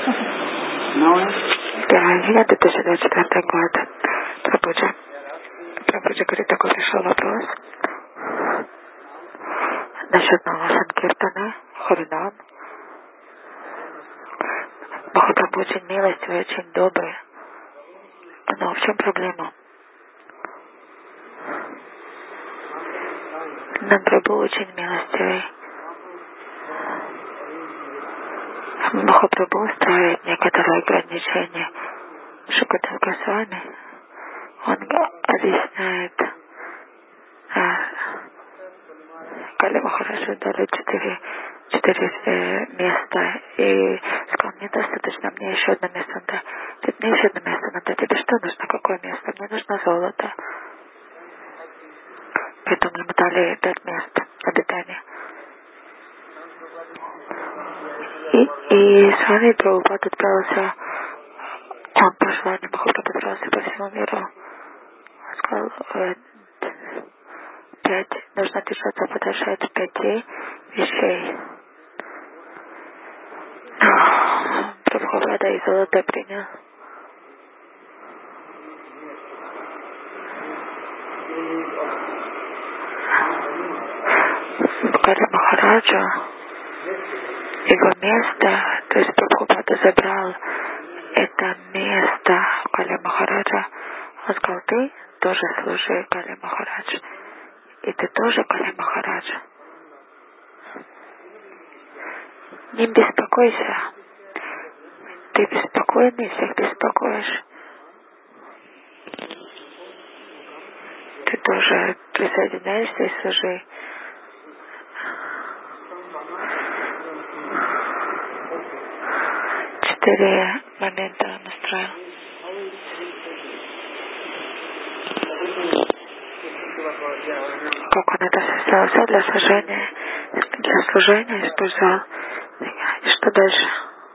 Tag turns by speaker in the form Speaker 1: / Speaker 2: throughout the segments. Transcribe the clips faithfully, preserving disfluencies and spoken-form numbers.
Speaker 1: две тысячи двадцать четвёртый год. Прабхуджи. Прабхуджи говорит, такой пришел вопрос насчет нового Санкиртана, Харинам. Махапрабху очень милостивый, очень добрый. Но в чем проблема? Махапрабху очень милостивый. Махапрабху ставит некоторые ограничения. Шукадев Госвами, он объясняет, а, Кали Махараджа дали четыре, четыре э, места, и сказал, мне достаточно, мне еще одно место надо. Говорит, мне еще одно место надо. Тебе что нужно? Какое место? Мне нужно золото. Поэтому ему дали пять мест обитания. И, и с вами Прабхупад отправился, он по желанию Махапрабху отправился по всему миру. Он сказал, э, пять, нужно держаться подальше от пяти вещей. Прабхупада и золото принял. Кали Махараджа, его место, то есть Прабхупада забрал это место Кали Махараджа. Он сказал, ты тоже служи Кали Махарадж. И ты тоже Кали Махарадж. Не беспокойся. Ты беспокойный, всех беспокоишь. Ты тоже присоединяешься и служи. Четыре момента настроил. Как он это составил? Все для служения, для служения использовал. И что дальше?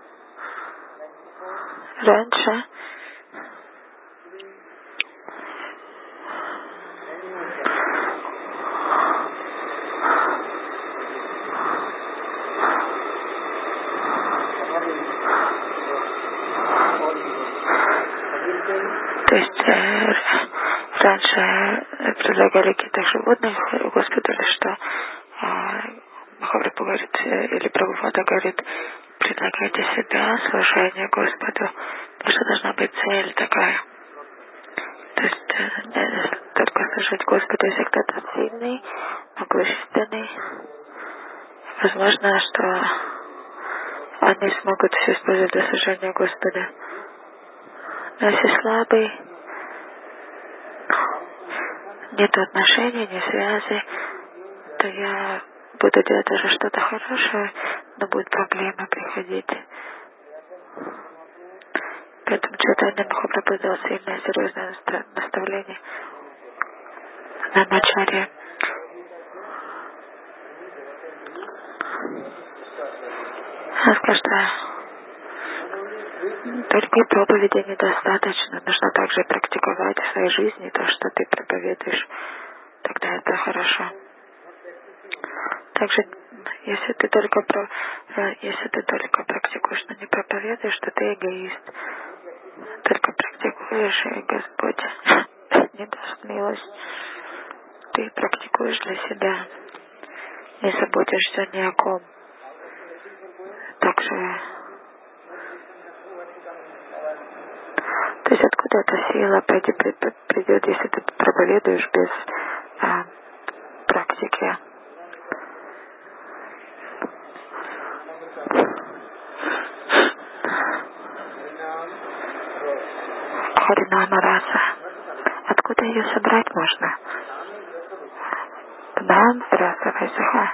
Speaker 1: Раньше то есть э, раньше предлагали каких-то животных Господу, или что а, Махапрабху говорит, или Прабхупада говорит, предлагайте себя, служение Господу, потому что должна быть цель такая. То есть э, только служить Господу, если кто-то сильный, могущественный, возможно, что они смогут все использовать для служения Господу. Но если слабый, нет отношений, нет связи, то я буду делать даже что-то хорошее, но будут проблемы приходить. Поэтому Чайтанья Махапрабху дал сильное, серьезное наставление на начале. Он сказал, что только проповеди недостаточно, нужно также практиковать в своей жизни то, что ты проповедуешь. Тогда это хорошо. Также, если ты только, про, если ты только практикуешь, но не проповедуешь, то ты эгоист. Только практикуешь, и Господь не даст милость. Ты практикуешь для себя, не заботишься ни о ком. Также, то есть откуда эта сила придет, если ты проповедуешь без а, практики? Харинама раса. Откуда ее собрать можно? Нам раса Вайсаха.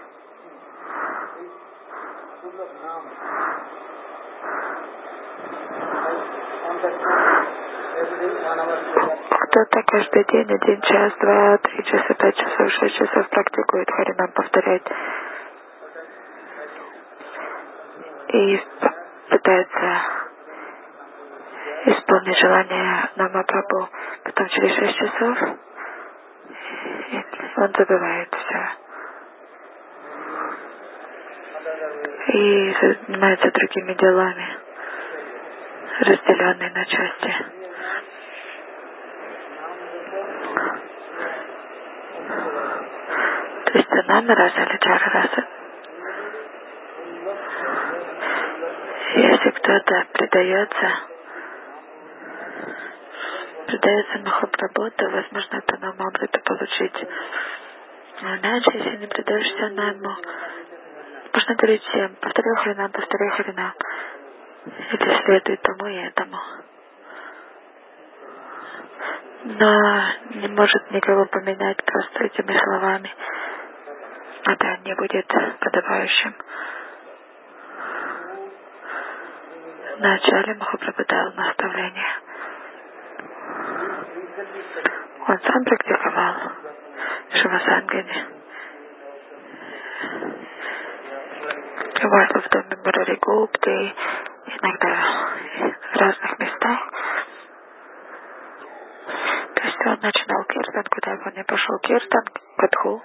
Speaker 1: Кто-то каждый день, один час, два, три часа, пять часов, шесть часов практикует Харинам, повторяет. И пытается исполнить желание Намапрабху. Потом через шесть часов он забывает все. И занимается другими делами. разделенный на части. То есть цунами раса или чара раса. Если кто-то предается, предается Махапрабху, то возможно это нам амриту получить. Но иначе, если не предаешься найму, можно говорить всем, повторяй Харинам, повторяй Харинам. Или следуй тому и этому. Но не может никого поменять просто этими словами. Это не будет подобающим. Вначале Махапрабху дал наставление. Он сам практиковал Шивасангани. Бывал в доме Мурари Гупты, иногда в разных местах. То есть он начинал киртан, куда бы он ни пошел, киртан, катху.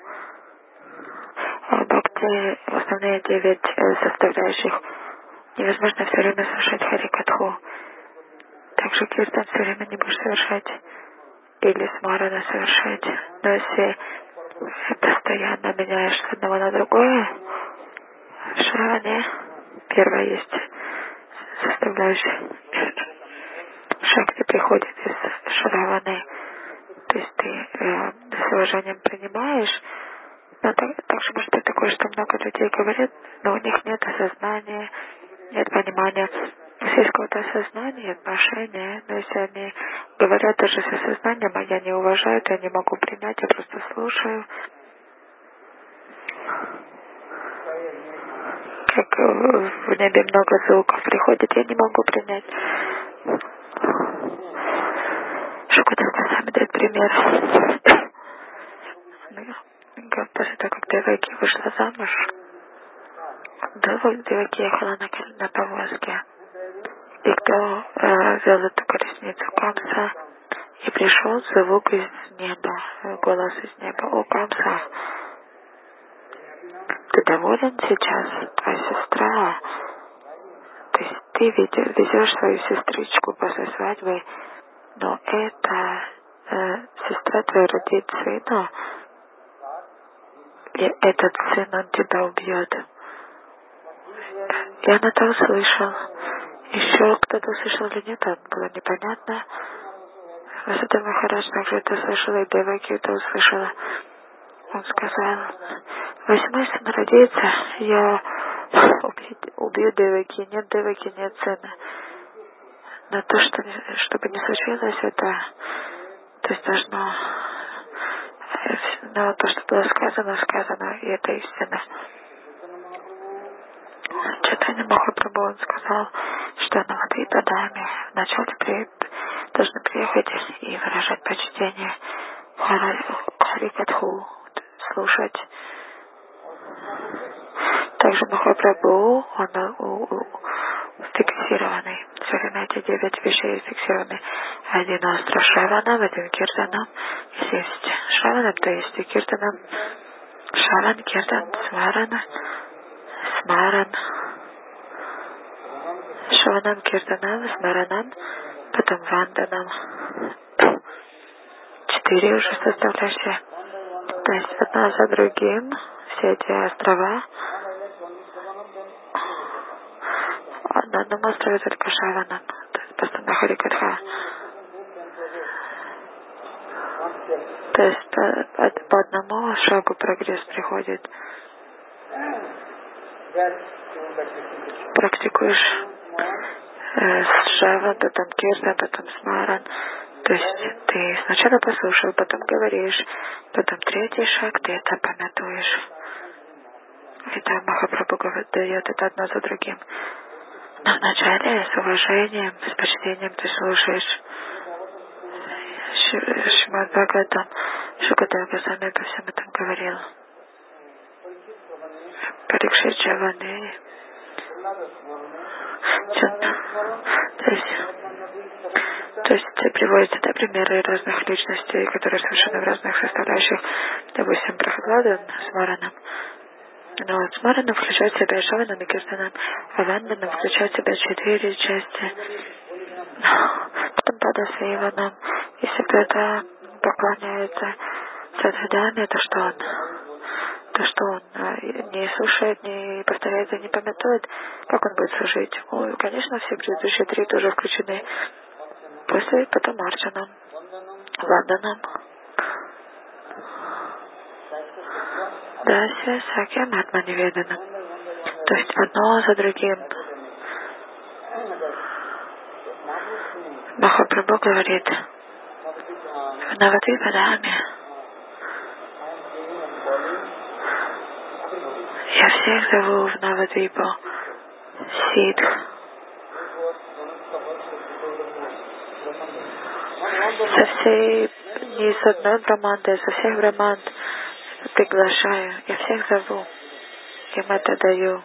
Speaker 1: Бхакти, основные девять составляющих, невозможно все время совершать харикатху. Также киртан все время не будешь совершать или смарана совершать. Но если постоянно меняешь с одного на другое, в шраване первое есть составляющая. Шакти приходит из шраваны. То есть ты э, с уважением принимаешь. Но так, также может быть такое, что много людей говорят, но у них нет осознания, нет понимания. Если есть какое-то осознание, отношение, но если они говорят даже с осознанием, а я не уважаю, то я не могу принять, я просто слушаю. Как в небе много звуков приходит, я не могу принять. Шукадев сами дает пример. После того, как Деваки вышла замуж, Деваки ехала на, на повозке. И кто э, вел эту колесницу? Камса. И пришел звук из неба, голос из неба. О, Камса, ты доволен сейчас? Твоя сестра. То есть ты везешь свою сестричку после свадьбы, но эта э, сестра твоя родит сына, и этот сын, он тебя убьет. И она это услышала. Еще кто-то услышал или нет, это было непонятно. Васудева Махарадж также это слышала, и Деваки это услышала. Он сказал: восьмой сын родится, я убью, убью Деваки. Нет Деваки, нет сына. Но то, что, чтобы не случилось, это, то есть должно, но то, что было сказано, сказано, и это истина. Чайтанья Махапрабху, он сказал, что на Мадхвита Даме вначале при, должны приехать и выражать почтение Харикатху, слушать. Также Махапрабху, он у, у, фиксированный. Все время эти девять вещей фиксированы. Один остро Шраванам, один Киртанам. Если есть Шраванам, то есть и Киртанам. Шраван, Киртан, Смарана, Смаран. Шраванам, Киртанам, Смаранам, потом Ванданам. Четыре уже составляющие. То есть одна за другим все эти острова. На одном острове только Шраванам, то есть постоянно Харикатха. То есть по, по, по одному шагу прогресс приходит. Практикуешь э, Шраван, потом Киртан, потом Смаран. То есть ты сначала послушал, потом говоришь, потом третий шаг, ты это памятуешь. И там Махапрабху дает это одно за другим. Но вначале с уважением, с почтением ты слушаешь Шримад Бхагаватам. Шукадев Госвами обо всем этом говорил. Парикшит Джаваны. То есть, то есть приводятся да, примеры разных личностей, которые совершенно в разных составляющих. Допустим, Прохладан с Мараном. Но вот Смарана включает в себя Шаванам и Киртанам, а Ванданам включает в себя четыре части. Тампадасева нам. Если кто-то поклоняется Садхидаме, то что он? То что он не слушает, не повторяется, не памятует, как он будет служить? Ой, конечно, все предыдущие три тоже включены. После потом Арчанам, Ванданам. Да, все, Сакья Матма Неведанам. То есть одно за другим. Махапрабху говорит в Навадвипадаме: я всех зову в Навадвипу, Сидх. Со всей, не с одной браманды, а со всех браманд приглашаю. Я всех зову. Им это даю.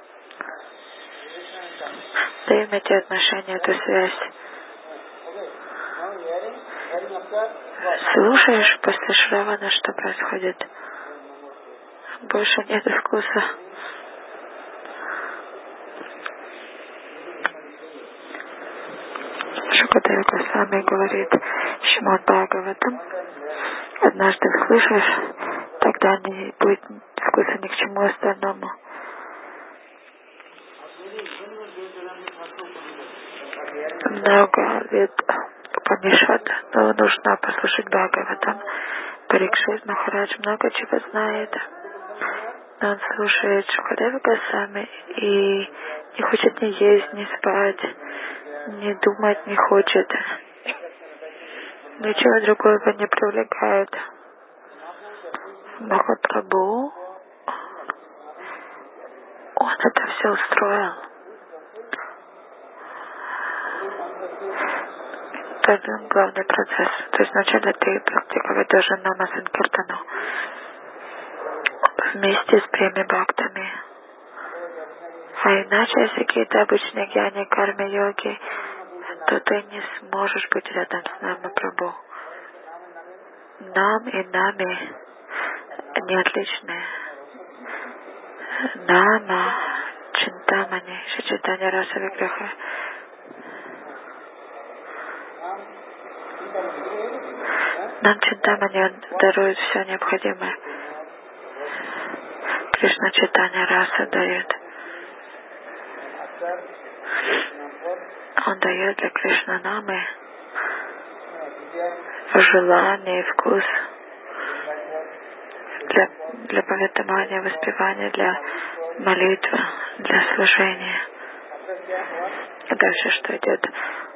Speaker 1: Даем эти отношения, эту связь. Слушаешь после Шравана, что происходит? Больше нет вкуса. Шукадева Госвами говорит Шримад Бхагаватам: однажды слышишь, тогда не будет вкуса ни к чему остальному. Много лет Упанишад, но нужно послушать Бхагаватам. Парикшит Махарадж много чего знает, но он слушает Шукадева Госвами и не хочет ни есть, ни спать, не думать не хочет. Ничего другого не привлекает. Махапрабху, он это все устроил. Это главный процесс. То есть вначале ты практиковать должен нама санкиртану вместе с преми бхактами. А иначе, если какие-то обычные гьяни, карме, йоги, то ты не сможешь быть рядом с нами, Прабху. Нам и нами не отличные. Нама, Чинтамани, Шичитани Раса Виграха. Нам Чинтамани дарует все необходимое. Кришна Чайтанья Раса дает. Он дает для Кришна Намы желание, вкус для, для повествования, воспевания, для молитвы, для служения. И дальше что идет?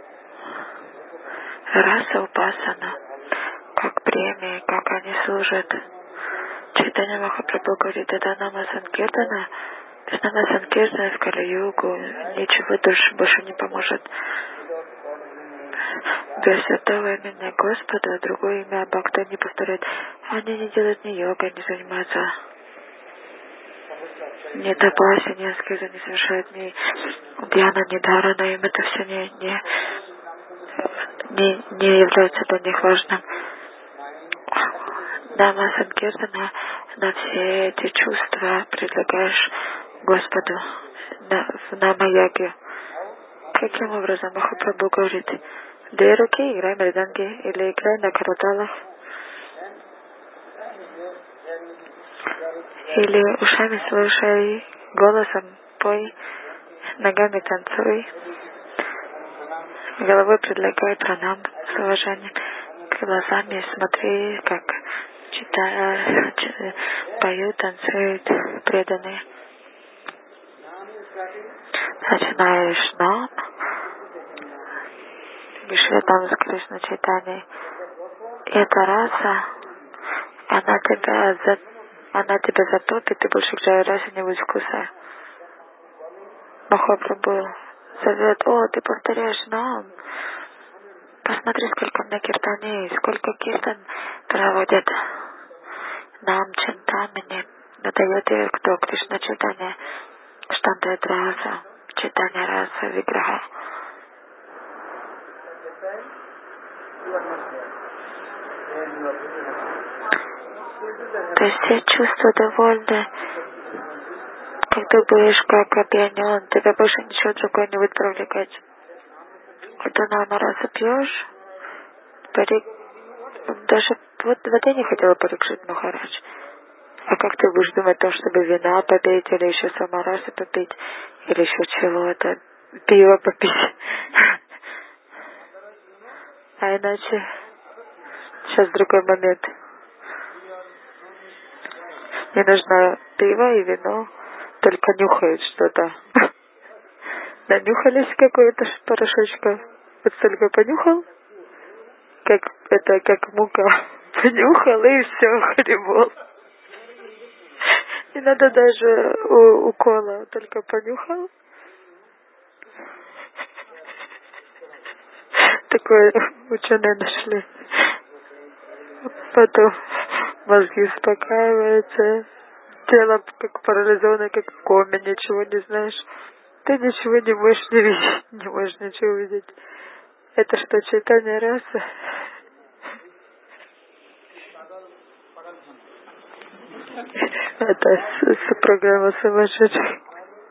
Speaker 1: Раса Упасана, как премии, как они служат. Чайтанья Махапрабху говорит: это Нама Санкиртана. Без Нама Санкиртана в Кали-югу ничего дальше больше не поможет. Без святого имени Господа другое имя Бхакта не повторяет. Они не делают ни йога, не занимаются ни тапаси, ни аскеза, не совершают ни дьяна, ни дхарана. Им это все не, не, не, не является для них важным. Нама Санкиртана, на все эти чувства предлагаешь Господу на, в Нама-яге. Каким образом? Махапрабху говорит: две руки, играй мриданги, или играй на караталах, или ушами слушай, голосом пой, ногами танцуй, головой предлагай пранам с уважением, глазами смотри, как читая, поют, танцуют преданные. Начинаешь нам, Вишватам с Кришна Чайтаньей. И эта раса, она тебя, за, она тебя затопит, и больше к той расе не будет вкуса. Махапрабху зовет: о, ты повторяешь нам. Посмотри, сколько мне киртаней, сколько киртан проводят. Нам Чинтамани надает ее кто? Кришна Чайтанья. Что он дает раса? Чайтанья Раса Виграха. То есть все чувства довольны, как ты будешь как опьянен, тебя больше ничего другое не будет привлекать. когда на раз пьешь, парик, даже вот, вот я не хотела парикшит Махарадж. А как ты будешь думать о том, чтобы вина попить, или еще самарасы попить, или еще чего-то, пиво попить? А иначе, сейчас другой момент. Мне нужно пиво и вино, только нюхают что-то. Нанюхались какое-то порошочка, вот только понюхал, как это, как мука, понюхал и все, хлебал. Не надо даже у, укола, только понюхал. Такое ученые нашли. Потом мозги успокаиваются, тело как парализованное, как в коме, ничего не знаешь. Ты ничего не можешь не видеть, не можешь ничего увидеть. Это что, читание раса? Это с, с программа сумасшедших.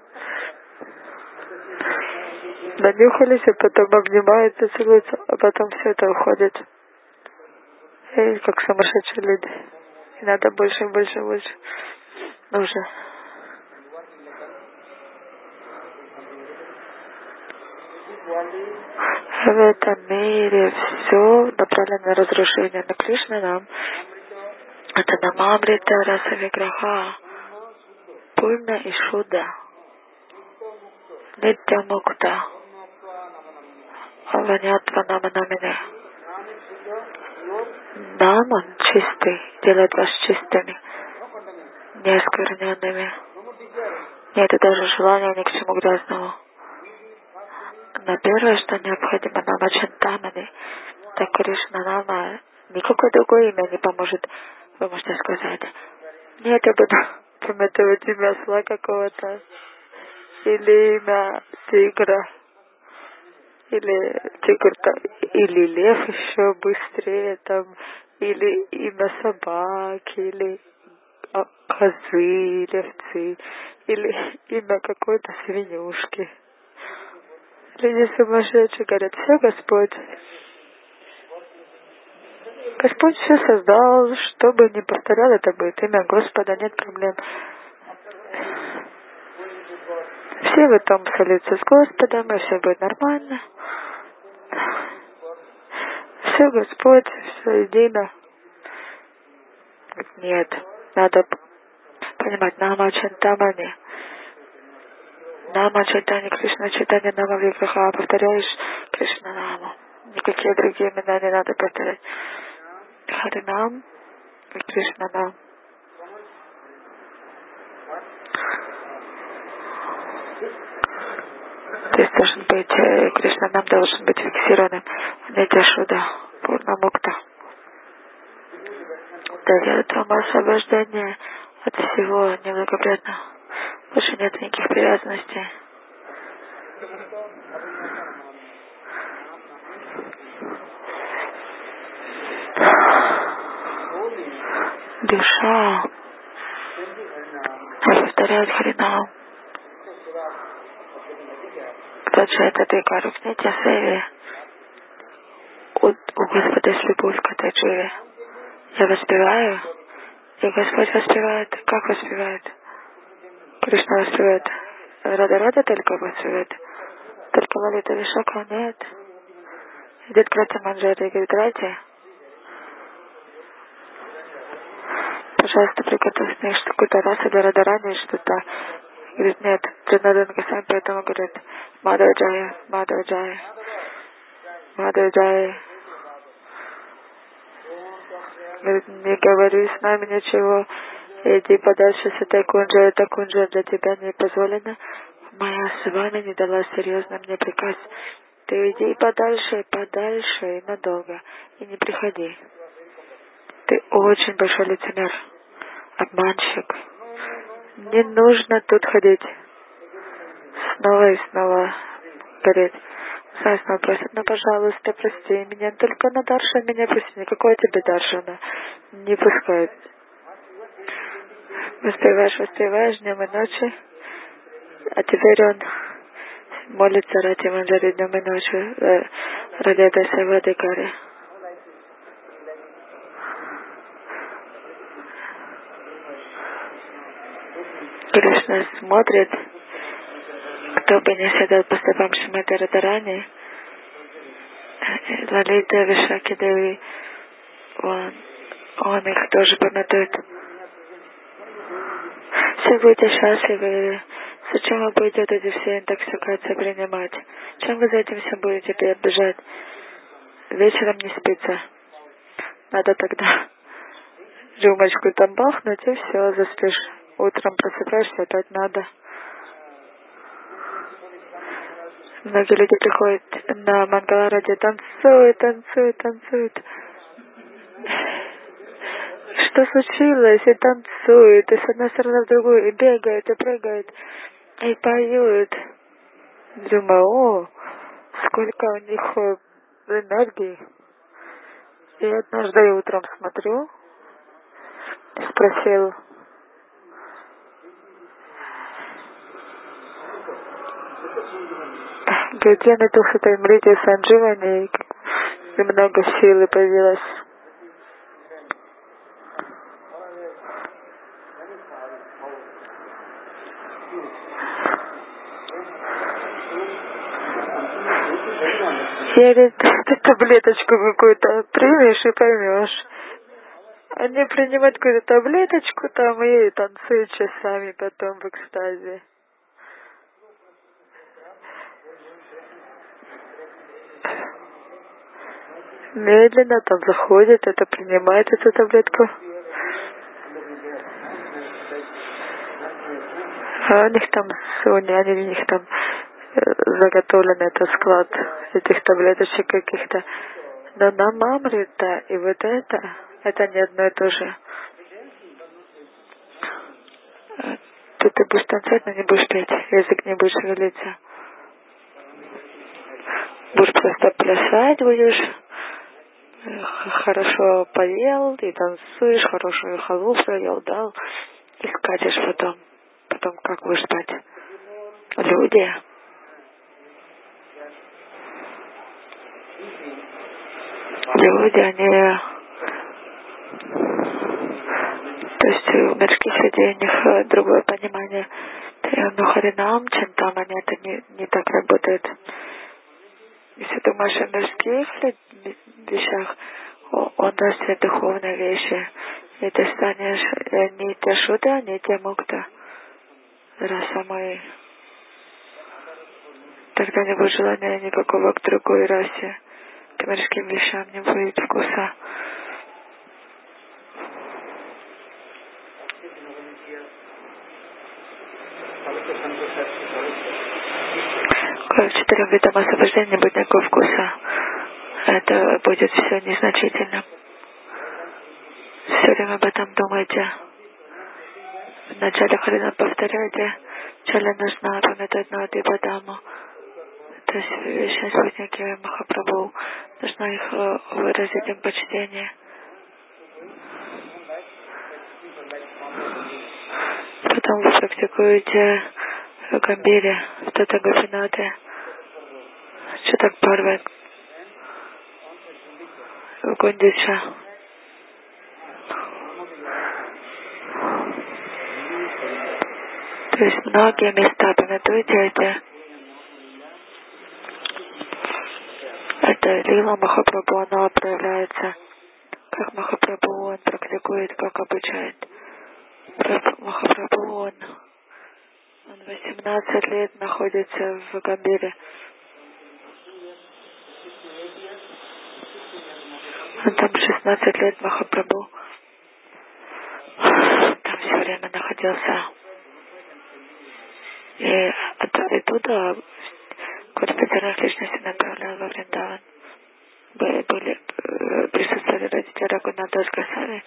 Speaker 1: Нанюхались, а потом обнимаются, целуются, а потом все это уходит. И как сумасшедшие люди. И надо больше, больше, больше. Нужно. В этом мире все направлено на разрушение. Но Кришна нам это намамрита раса виграха, пурна и шуда, нитя мукта, аванятва нама намине. Нам он чистый, делает вас чистыми, неоскверненными. Нет даже желания ни к чему грязному. Но первое, что необходимо нам ачинтамани, так Кришна нама, никакое другое имя не поможет. Вы можете сказать, нет, я буду пометовать имя осла какого-то, или имя тигра, или тигр, или лев еще быстрее, там, или имя собаки, или козы, левцы, или имя какой-то свинюшки. Люди сумасшедшие говорят, все, Господь. Господь все создал, чтобы не повторял, это будет имя Господа, нет проблем. Все в этом солятся с Господом, и все будет нормально. Все, Господь, все едино. Нет, надо понимать, нама чантамани. Нама чайтани Кришна, чайтани нама виграха. Повторяешь Кришна наму. Никакие другие имена не надо повторять. Харинам и Кришна нам. То есть должен быть, Кришна нам должен быть фиксированным. Нитя шуда, пурна мукта. Дает вам освобождение от всего неблагоприятного. Больше нет никаких привязанностей. Душа повторяет Харинам. Получает этой карукнете севи. У, у Господа есть любовь к этой дживе. Я воспеваю, и Господь воспевает. Как воспевает? Кришна воспевает. Рада-рада только воспевает. Только молитва Вишака нет. Идет к Рати Манджари и говорит, Рати, пожалуйста, приготовь мне какую-то расу для Радарани, что-то. Говорит, нет, Джанадан Госвами, поэтому говорит, Мадхава Джая, Мадхава Джая, Мадхава Джая. Говорит, не говори с нами ничего, иди подальше с этой кунджи, эта кунджа для тебя не позволена. Моя с вами не дала серьезно мне приказ. Ты иди подальше, подальше и надолго, и не приходи. Ты очень большой лицемер, обманщик. Не нужно тут ходить. Снова и снова гореть. Снова снова просит, ну, пожалуйста, прости меня. Только на Даршан меня прости. Никакой тебе Даршана не пускает. Воспеваешь, воспеваешь днем и ночью. А теперь он молится ради Манджари днем и ночью, э, ради этой Савадикари. Кришна смотрит, кто бы не следовал по стопам Шримати Радхарани, Лалита, Вишаки Деви, он, он их тоже пометует. Все будете счастливы. Зачем вы будете вот эти все интоксикации принимать? Чем вы за этим всем будете бежать? Вечером не спится. Надо тогда рюмочку там бахнуть, и все, заспишь. Утром просыпаешься, опять надо. Многие люди приходят на Мангаларади, танцуют, танцуют, танцуют. Что случилось? И танцуют, и с одной стороны в другую, и бегают, и прыгают, и поют. Думаю, о, сколько у них энергии. И однажды я утром смотрю, спросил, говорит, я напился Таймрити Сандживани, и много силы появилось. Я говорит, ты таблеточку какую-то примешь и поймешь. Они принимают какую-то таблеточку там и танцуют часами потом в экстазе. Медленно там заходит, это принимает эту таблетку. А у них там, у них там заготовлен этот склад этих таблеточек каких-то. Но нам Амрита и вот это, это не одно и то же. Тут ты будешь танцевать, но не будешь петь, язык не будешь шевелиться. Будешь просто плясать, будешь, хорошо поел, и танцуешь, хорошую халву проел, дал, и скачешь потом. Потом как будешь спать? Люди. Люди, они... То есть у мирских людей у них другое понимание. Но Харинам, чем там они, это не, не так работает. Если думаешь о мирских вещах, он даст тебе духовные вещи. И ты станешь не те шуда, не те мукта. Раса мои. Тогда не будет желания никакого к другой расе. К мирским вещам не будет вкуса. В четырем видам освобождения не будет никакого вкуса. Это будет все незначительно. Все время об этом думайте. Вначале Харина повторяйте. Вначале нужно памятать на Адибадаму. То есть вечные спутники Махапрабху. Нужно их выразить им почтение. Потом вы практикуете в Гамбире, в Тата Гопинате, Чутак Парват, в Гундича. То есть многие места памятуете эти. Это Лила Махапрабху, она проявляется, как Махапрабху, он практикует, как обучает. Махапрабху, он, он восемнадцать лет находится в Гамбире. Он там шестнадцать лет Махапрабху. Там все время находился. И оттуда Господи личности направлял во Вриндаван. Были, были, присутствовали родители Рагунатха Госвами.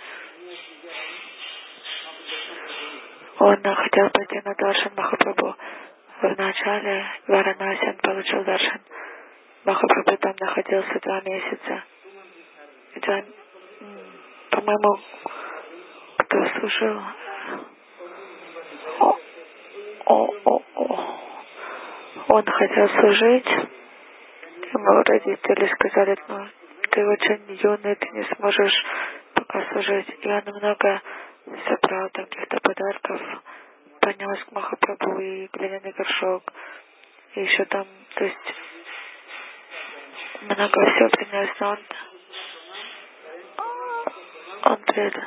Speaker 1: Он хотел пойти на даршан Махапрабху. В начале Варанаси он получил даршан. Махапрабху там находился два месяца. Два, по-моему, кто служил? О, о, о, о. он хотел служить. Ему родители сказали, ну, ты очень юный, ты не сможешь пока служить. И он много собрал там каких-то подарков, понес к Махапрабху и глиняный горшок. И еще там, то есть, много всего принес, но он, он предал.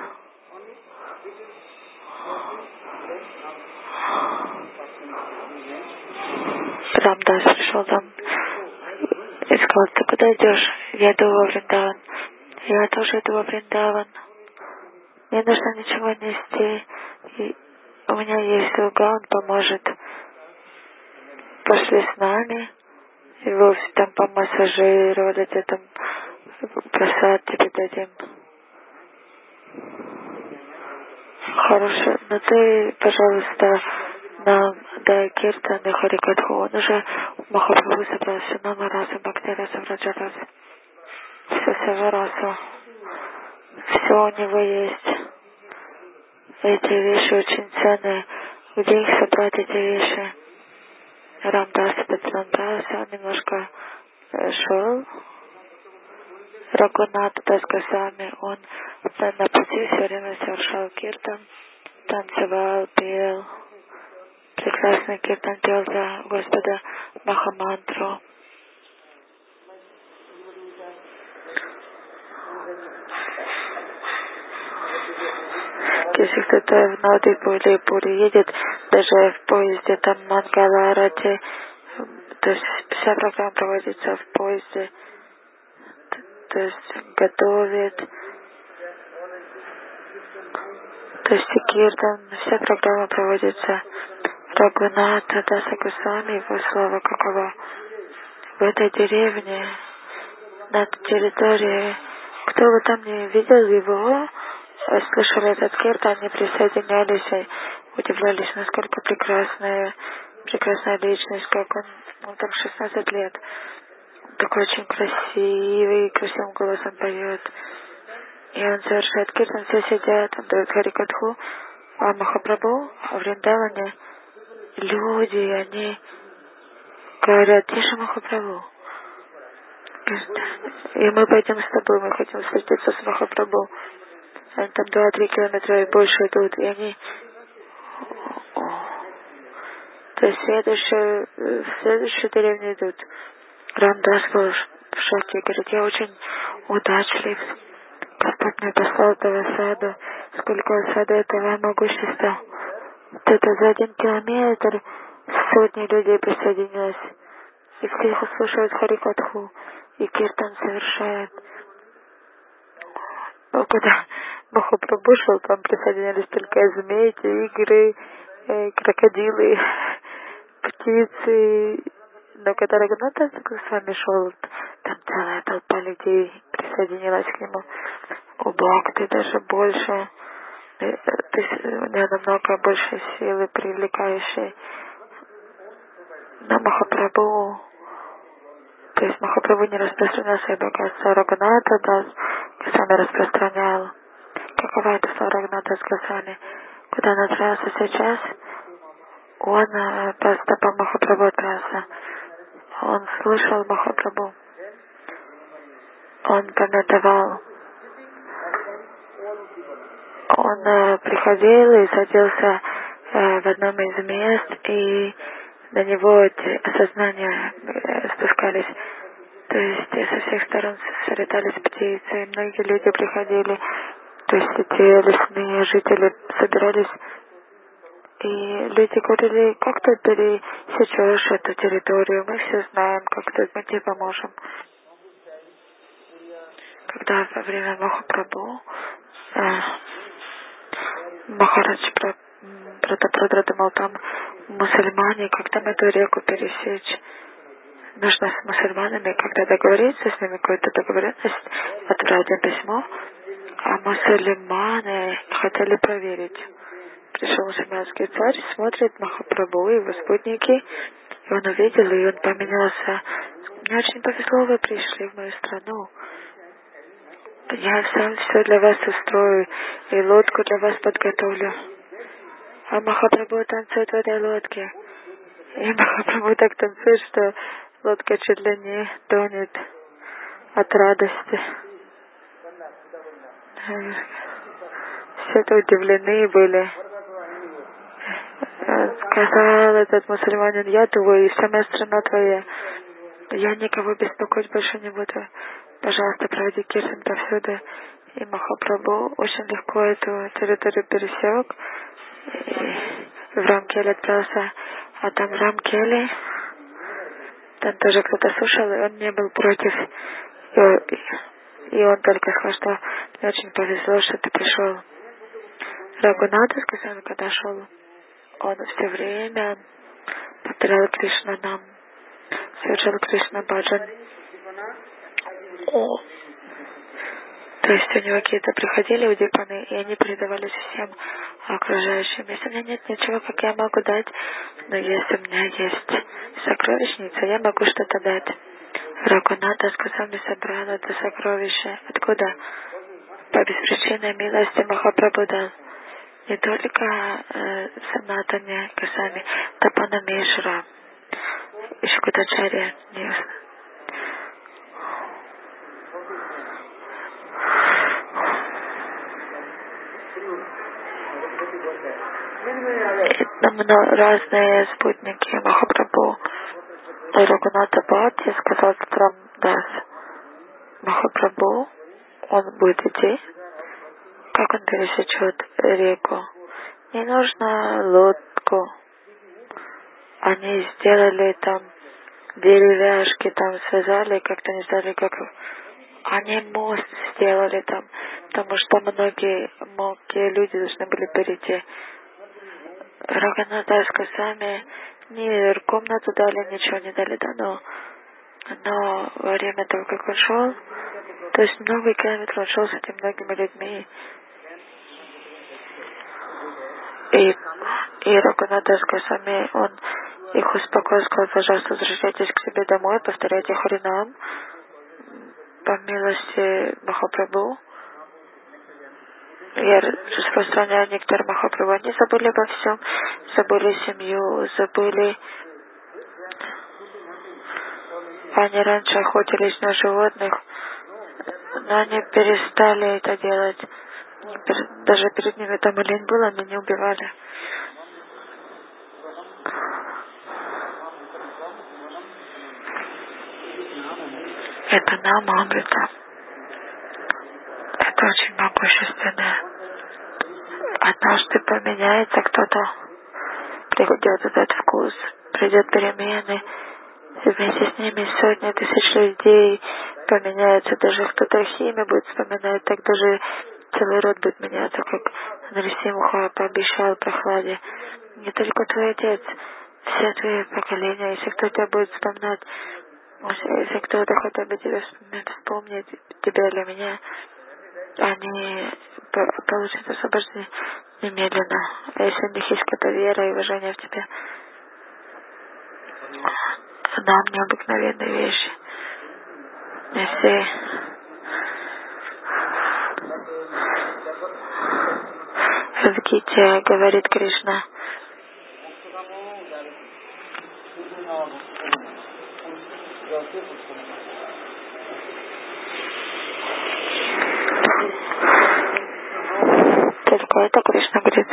Speaker 1: Рамдас пришел там и сказал, ты куда идешь? Я иду во Вриндаван. Я тоже иду во Вриндаван. Мне нужно ничего нести. И у меня есть слуга, он поможет. Пошли с нами. Его там помассажировали, там просад тебе дадим. Хорошо. Но ты, пожалуйста, нам дай киртан и харикатху. Он уже Махапрабху собрался, Нама Раса, Бхакти Раса, Враджа Раса. Все, все Раса. Все у него есть. Эти вещи очень ценные. Где их собрать, эти вещи? Рамдас Патсандаса, он немножко э, шел. Рагунат Дасгасами, он на пути все время совершал киртан, танцевал, пел. Прекрасный киртан пел за Господа Махамантру. Если кто-то в Надипу или Пури едет, даже в поезде, там Мангаларати, то есть вся программа проводится в поезде, то есть готовит, то есть киртан, вся программа проводится. Рагуната Даса Госвами, его слава какова. В этой деревне, на территории, кто бы там не видел его, слышали этот киртан, они присоединялись и удивлялись, насколько прекрасная, прекрасная личность, как он, он там шестнадцать лет, такой очень красивый, красивым голосом поет. И он совершает киртан, все сидят, он дает харикатху, а Махапрабху в Вриндаване люди, они говорят, тише, Махапрабху. И мы пойдем с тобой, мы хотим встретиться с Махапрабху. Они там два-три километра и больше идут, и они... То есть в следующую, в следующую деревню идут. Рамдас был в шоке, говорит, я очень удачлив. Господь мне послал этого саду. Сколько сада этого могущества. Это за один километр сотни людей присоединилось. И все их слушают Харикатху. И киртан совершает. Но когда Махапрабху шел, там присоединились только змеи, тигры, э, крокодилы, птицы. Но когда Рагунатас с вами шел, там целая толпа людей присоединилась к нему. У Бхакти даже больше. То есть у него намного больше силы, привлекающей на Махапрабху. То есть Махапрабху не распространял свои богатства. Рагуната Дас Госвами распространял. Какова это слава Рагуната Госвами? Куда он отправился сейчас, он по стопам Махапрабху отправился. Он слышал Махапрабху. Он пометовал. Он э, приходил и садился э, в одном из мест, и на него эти осознания э, спускались. То есть э, со всех сторон слетались птицы, многие люди приходили, то есть эти лесные жители собирались, и люди говорили, как ты пересечешь эту территорию, мы все знаем, как тут мы тебе поможем. Когда во время Махапрабху э, Махарадж Пратапрадра думал, там мусульмане, как там эту реку пересечь. Нужно с мусульманами, когда договориться с ними, какую-то договоренность, отправить им письмо, а мусульмане хотели проверить. Пришел мусульманский царь, смотрит Махапрабху и его спутники, и он увидел, и он поменялся. Мне очень повезло, вы пришли в мою страну. Я сам все для вас устрою, и лодку для вас подготовлю. А Махапрабху танцует в этой лодке. И Махапрабху так танцует, что лодка чуть ли не тонет от радости. Все это удивлены были. Сказал этот мусульманин: я твой, и вся моя страна твоя. Я никого беспокоить больше не буду. Пожалуйста, проводи киртан повсюду. И Махапрабху очень легко эту территорию пересек. И в Рамкеле отправился. А там в Рамкеле, там тоже кто-то слушал, и он не был против. И, и он только сказал, что мне очень повезло, что ты пришел. Рагунатха сказал, когда шел, он все время повторял Кришна нам, совершал Кришна баджан. О. То есть у него какие-то приходили удипаны, и они передавались всем окружающим. Если у меня нет ничего, как я могу дать, но если у меня есть сокровищница, я могу что-то дать. Рагунатха сказал, мне собрал это сокровище. Откуда? По беспричинной милости Махапрабху дал. Не только э, Санатане Госвами, Тапанамешвара, Ишкутачарья Ньюс. И там разные спутники Махапрабху. Рагунатха Бхатти сказал Рамдас: Махапрабху, он будет идти. Как он пересечет реку? Не нужно лодку. Они сделали там деревяшки, там связали, как-то не знали, как... Они мост сделали там, потому что многие, многие люди должны были перейти. Рагунатха сами ни комнату дали, ничего не дали, да, но, но во время того, как он шел, то есть много километров он шел с этими многими людьми. И, и Рагунатха Госвами, он их успокоил, сказал: пожалуйста, возвращайтесь к себе домой, повторяйте Харинам по милости Махапрабху. Я распространяю нектар Махапрабху. Они забыли обо всем, забыли семью, забыли. Они раньше охотились на животных, но они перестали это делать. Даже перед ними там олень был, они не убивали. Это нама Амрита. Это очень могущественно. Однажды поменяется кто-то, придет этот вкус, придет перемены, и вместе с ними сотни тысяч людей поменяются, даже кто-то их имя будет вспоминать, так даже целый род будет меняться, как Нарисимха пообещал Прохладе. Не только твой отец, все твои поколения, если кто тебя будет вспоминать, если кто-то хотя бы тебя вспомнит, тебя или меня, они получат освобождение немедленно. А если у них есть какая-то вера и уважение в тебя, нам необыкновенные вещи. Если в Гите говорит Кришна, только это Кришна говорит.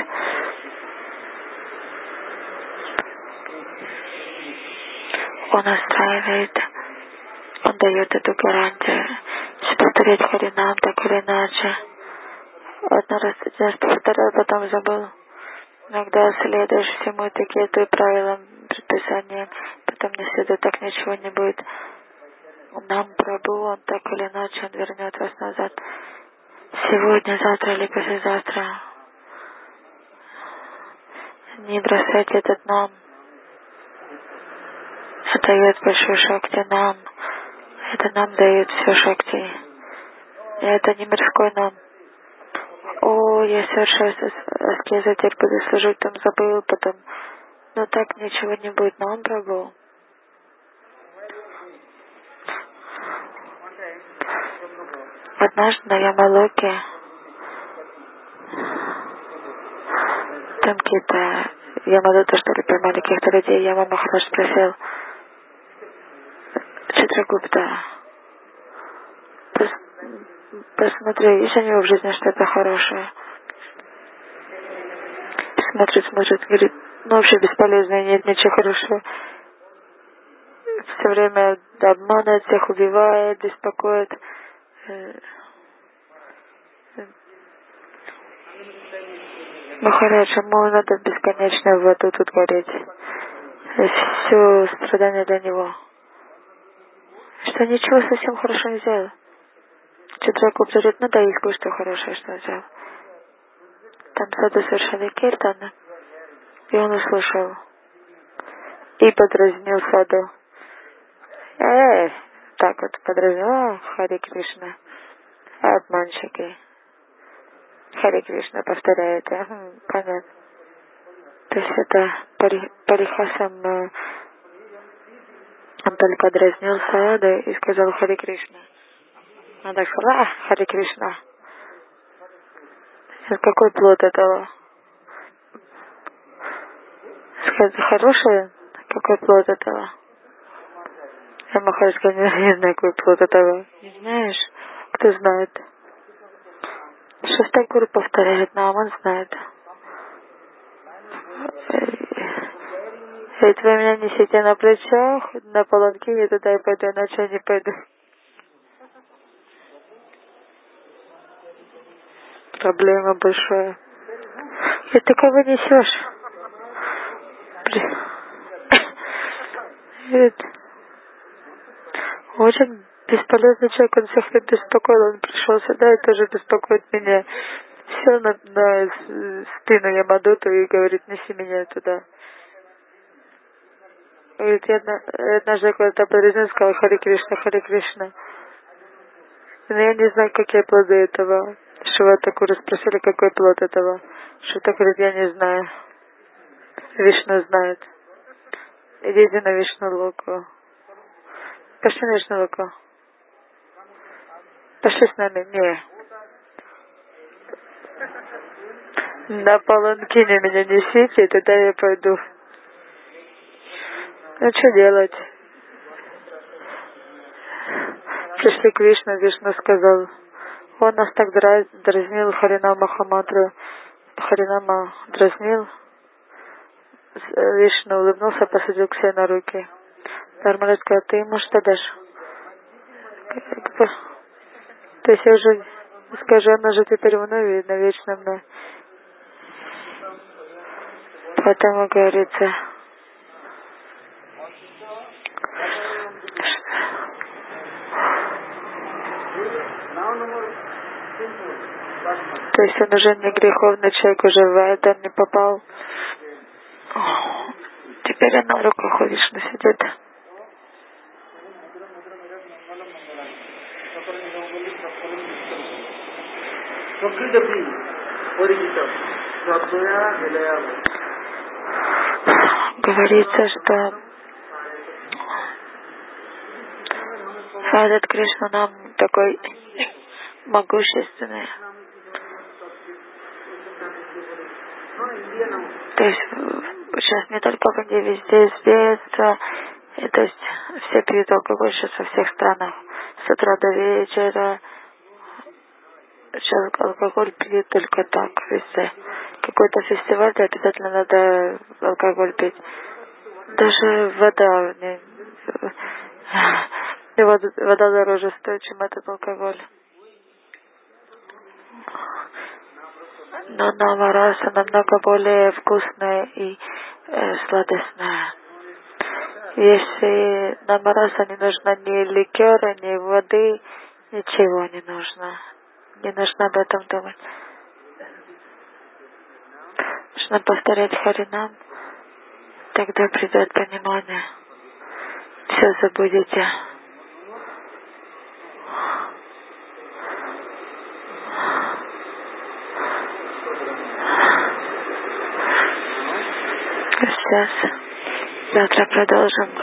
Speaker 1: Он настраивает, он дает эту гарантию. Если повторять Харинам так или иначе. Одна раз, один раз повторял, потом забыл. Иногда следуешь всему этикету и правилам, предписаниям, потом не следует, так ничего не будет. Нам Прабху, он так или иначе, он вернет вас назад. Сегодня, завтра или послезавтра. Не бросайте этот нам. Это дает большую шакти нам. Это нам дает все шакти. И это не мирской нам. О, я совершаю аскезу, теперь буду служить, там забыл, потом. Но так ничего не будет. Нам Прабху. Однажды на Ямалоке там какие-то Ямадота, что ли, про маленьких людей. Яма Махарадж спросил Читрагупта, пос, посмотри, есть у него в жизни что-то хорошее? Смотрит, смотрит, говорит, ну вообще бесполезно, нет ничего хорошего. Все время обманывает, всех убивает, беспокоит. Махарадж, ему надо бесконечно в аду тут гореть. Все страдания для него. Что ничего совсем хорошо не сделал. Читрагупта говорит, ну да, есть кое-что хорошее, что сделал. Там саду совершали киртан, и он услышал. И подразнил саду. Эй, так вот подразнил, Хари Кришна. Обманщики. Хари Кришна повторяет. Ага, понятно. То есть это пари, парихасам, он только дразнил саду и сказал Хари Кришна. Он так сказал, а, Хари Кришна. Какой плод этого? Сказать, хороший? Какой плод этого? Я Махарадж говорит, не знаю, какой плод этого. Не знаешь? Кто знает? Шестакур повторяет нам, он знает. Ведь вы меня несите на плечах, на паланкине, туда и пойду, иначе я не пойду. Проблема большая. И ты кого несешь? Ведь очень бесполезный человек, он всех лет беспокоил, он пришел сюда и тоже беспокоит меня. Сел на, на спину Ямадоту и говорит, неси меня туда. Говорит, я однажды когда-то подразнил, сказал Хари Кришна, Хари Кришна. Но я не знаю, какие плоды этого. Шиватакуру спросили, какой плод этого. Шивата говорит, я не знаю. Вишну знает. Идите на Вишну Локу. Пошли на Вишну Локу. Пошли с нами. Не. На паланкине меня несите, и тогда я пойду. Ну, что делать? Пришли к Вишну, Вишну сказал, он нас так дразнил, Харинама Махамантру. Харинама дразнил. Вишну улыбнулся, посадил к себе на руки. Дharmaraja сказал, ты ему что дашь? То есть я уже скажу, он уже теперь мной и навечно мной. Поэтому говорится, то есть он уже не греховный человек, уже в ад он не попал. Теперь он на руках у Вишну сидит. Говорится, что этот Кришна нам такой могущественный. То есть сейчас не только в Индии, везде известно, и, то есть все пьют алкоголь сейчас во всех странах. С утра до вечера. Сейчас алкоголь пьют только так, везде. Какой-то фестиваль, да, обязательно надо алкоголь пить. Даже вода, не, вода, вода дороже стоит, чем этот алкоголь. Но намараса намного более вкусная и э, сладостная. Если намараса не нужно ни ликера, ни воды, ничего не нужно. Не нужно об этом думать. Нужно повторять Харинам, тогда придет понимание. Все забудете. Сейчас, завтра продолжим.